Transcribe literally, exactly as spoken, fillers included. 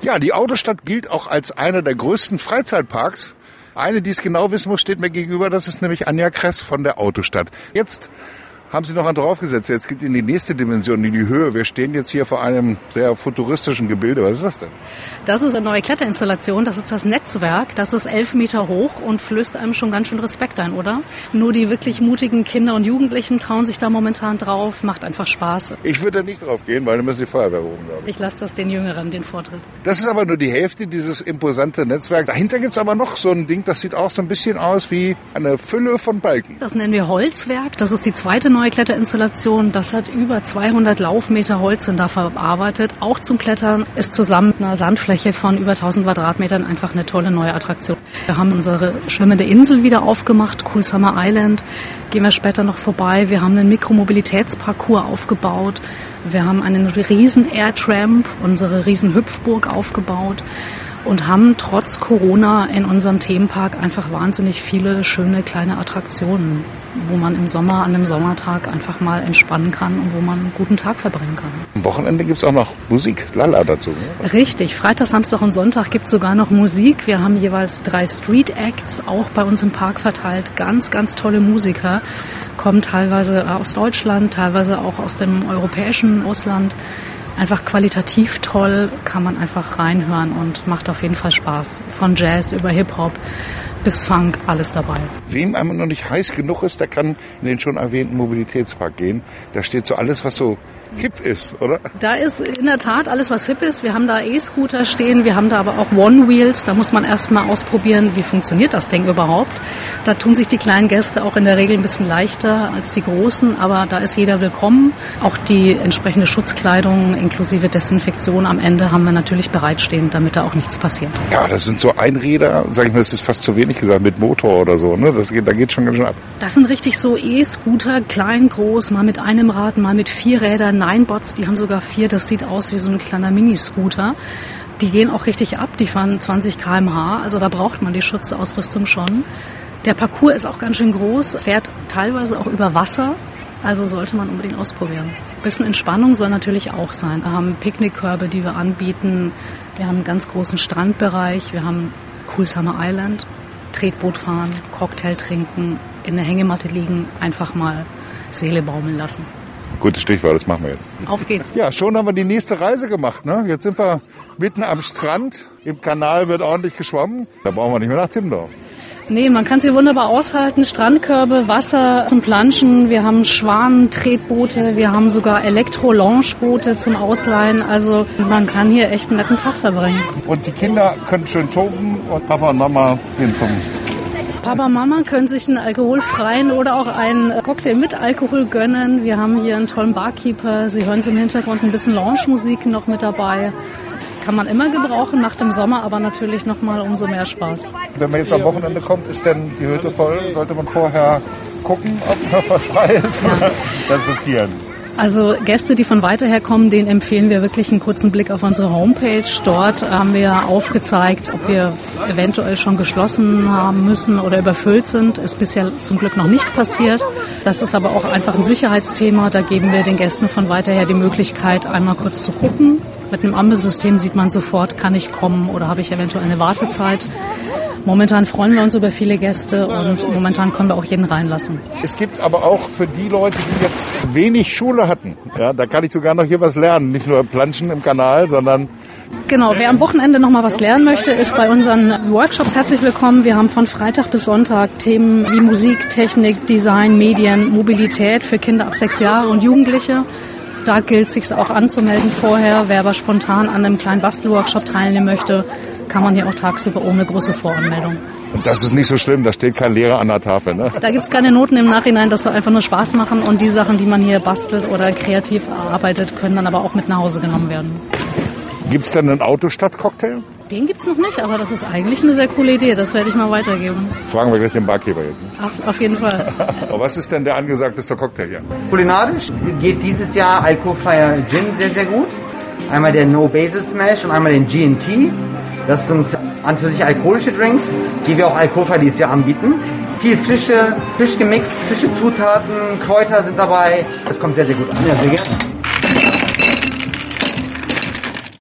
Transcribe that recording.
Ja, die Autostadt gilt auch als einer der größten Freizeitparks. Eine, die es genau wissen muss, steht mir gegenüber. Das ist nämlich Anja Kress von der Autostadt. Jetzt haben Sie noch einen draufgesetzt. Jetzt geht es in die nächste Dimension, in die Höhe. Wir stehen jetzt hier vor einem sehr futuristischen Gebilde. Was ist das denn? Das ist eine neue Kletterinstallation. Das ist das Netzwerk. Das ist elf Meter hoch und flößt einem schon ganz schön Respekt ein, oder? Nur die wirklich mutigen Kinder und Jugendlichen trauen sich da momentan drauf. Macht einfach Spaß. Ich würde da nicht drauf gehen, weil dann müssen die Feuerwehr rufen, glaube ich. Ich lasse das den Jüngeren, den Vortritt. Das ist aber nur die Hälfte, dieses imposante Netzwerk. Dahinter gibt's aber noch so ein Ding, das sieht auch so ein bisschen aus wie eine Fülle von Balken. Das nennen wir Holzwerk. Das ist die zweite neue Kletterinstallation. Das hat über zweihundert Laufmeter Holz sind da verarbeitet. Auch zum Klettern ist zusammen eine Sandfläche von über tausend Quadratmetern einfach eine tolle neue Attraktion. Wir haben unsere schwimmende Insel wieder aufgemacht, Cool Summer Island. Gehen wir später noch vorbei. Wir haben einen Mikromobilitätsparcours aufgebaut. Wir haben einen riesen Airtramp, unsere riesen Hüpfburg aufgebaut. Und haben trotz Corona in unserem Themenpark einfach wahnsinnig viele schöne kleine Attraktionen, wo man im Sommer an einem Sommertag einfach mal entspannen kann und wo man einen guten Tag verbringen kann. Am Wochenende gibt's auch noch Musik, Lala dazu. Ne? Richtig, Freitag, Samstag und Sonntag gibt's sogar noch Musik. Wir haben jeweils drei Street Acts auch bei uns im Park verteilt. Ganz, ganz tolle Musiker, kommen teilweise aus Deutschland, teilweise auch aus dem europäischen Ausland. Einfach qualitativ toll, kann man einfach reinhören und macht auf jeden Fall Spaß. Von Jazz über Hip-Hop bis Funk, alles dabei. Wem einmal noch nicht heiß genug ist, der kann in den schon erwähnten Mobilitätspark gehen. Da steht so alles, was so hip ist, oder? Da ist in der Tat alles, was hip ist. Wir haben da E-Scooter stehen, wir haben da aber auch One-Wheels. Da muss man erst mal ausprobieren, wie funktioniert das Ding überhaupt. Da tun sich die kleinen Gäste auch in der Regel ein bisschen leichter als die großen, aber da ist jeder willkommen. Auch die entsprechende Schutzkleidung inklusive Desinfektion am Ende haben wir natürlich bereitstehen, damit da auch nichts passiert. Ja, das sind so Einräder, sag ich mal, das ist fast zu wenig gesagt, mit Motor oder so, ne? Das geht, da geht schon ganz schön ab. Das sind richtig so E-Scooter, klein, groß, mal mit einem Rad, mal mit vier Rädern. Ninebots, die haben sogar vier, das sieht aus wie so ein kleiner Miniscooter. Die gehen auch richtig ab, die fahren zwanzig Kilometer pro Stunde, also da braucht man die Schutzausrüstung schon. Der Parcours ist auch ganz schön groß, fährt teilweise auch über Wasser, also sollte man unbedingt ausprobieren. Ein bisschen Entspannung soll natürlich auch sein. Wir haben Picknickkörbe, die wir anbieten, wir haben einen ganz großen Strandbereich, wir haben Cool Summer Island, Tretboot fahren, Cocktail trinken, in der Hängematte liegen, einfach mal Seele baumeln lassen. Gutes Stichwort, das machen wir jetzt. Auf geht's. Ja, schon haben wir die nächste Reise gemacht. Ne? Jetzt sind wir mitten am Strand. Im Kanal wird ordentlich geschwommen. Da brauchen wir nicht mehr nach Timmendorf. Nee, man kann sie wunderbar aushalten. Strandkörbe, Wasser zum Planschen. Wir haben Schwanentretboote. Wir haben sogar Elektro-Launchboote zum Ausleihen. Also man kann hier echt einen netten Tag verbringen. Und die Kinder können schön toben und Papa und Mama gehen zum... Papa und Mama können sich einen alkoholfreien oder auch einen Cocktail mit Alkohol gönnen. Wir haben hier einen tollen Barkeeper. Sie hören im Hintergrund ein bisschen Lounge-Musik noch mit dabei. Kann man immer gebrauchen, nach dem Sommer aber natürlich noch mal umso mehr Spaß. Wenn man jetzt am Wochenende kommt, ist denn die Hütte voll? Sollte man vorher gucken, ob noch was frei ist oder ja. Das riskieren? Also Gäste, die von weiter her kommen, denen empfehlen wir wirklich einen kurzen Blick auf unsere Homepage. Dort haben wir aufgezeigt, ob wir eventuell schon geschlossen haben müssen oder überfüllt sind. Ist bisher zum Glück noch nicht passiert. Das ist aber auch einfach ein Sicherheitsthema. Da geben wir den Gästen von weiter her die Möglichkeit, einmal kurz zu gucken. Mit einem Ampelsystem sieht man sofort, kann ich kommen oder habe ich eventuell eine Wartezeit. Momentan freuen wir uns über viele Gäste und momentan können wir auch jeden reinlassen. Es gibt aber auch für die Leute, die jetzt wenig Schule hatten, ja, da kann ich sogar noch hier was lernen. Nicht nur planschen im Kanal, sondern... Genau, wer am Wochenende noch mal was lernen möchte, ist bei unseren Workshops herzlich willkommen. Wir haben von Freitag bis Sonntag Themen wie Musik, Technik, Design, Medien, Mobilität für Kinder ab sechs Jahre und Jugendliche. Da gilt es sich auch anzumelden vorher. Wer aber spontan an einem kleinen Bastelworkshop teilnehmen möchte, kann man hier auch tagsüber ohne große Voranmeldung. Und das ist nicht so schlimm, da steht kein Lehrer an der Tafel, ne? Da gibt's keine Noten im Nachhinein, das soll einfach nur Spaß machen. Und die Sachen, die man hier bastelt oder kreativ arbeitet, können dann aber auch mit nach Hause genommen werden. Gibt's denn einen Autostadt-Cocktail? Den gibt's noch nicht, aber das ist eigentlich eine sehr coole Idee. Das werde ich mal weitergeben. Fragen wir gleich den Barkeeper jetzt. Auf, auf jeden Fall. Aber was ist denn der angesagteste Cocktail hier? Kulinarisch geht dieses Jahr alkoholfreier Gin sehr, sehr gut. Einmal der No Basil Smash und einmal den G and T. Das sind an für sich alkoholische Drinks, die wir auch alkoholfrei dieses Jahr anbieten. Viel Fische, Fisch gemixt, Fische Zutaten, Kräuter sind dabei. Das kommt sehr, sehr gut an. Ja, sehr gerne.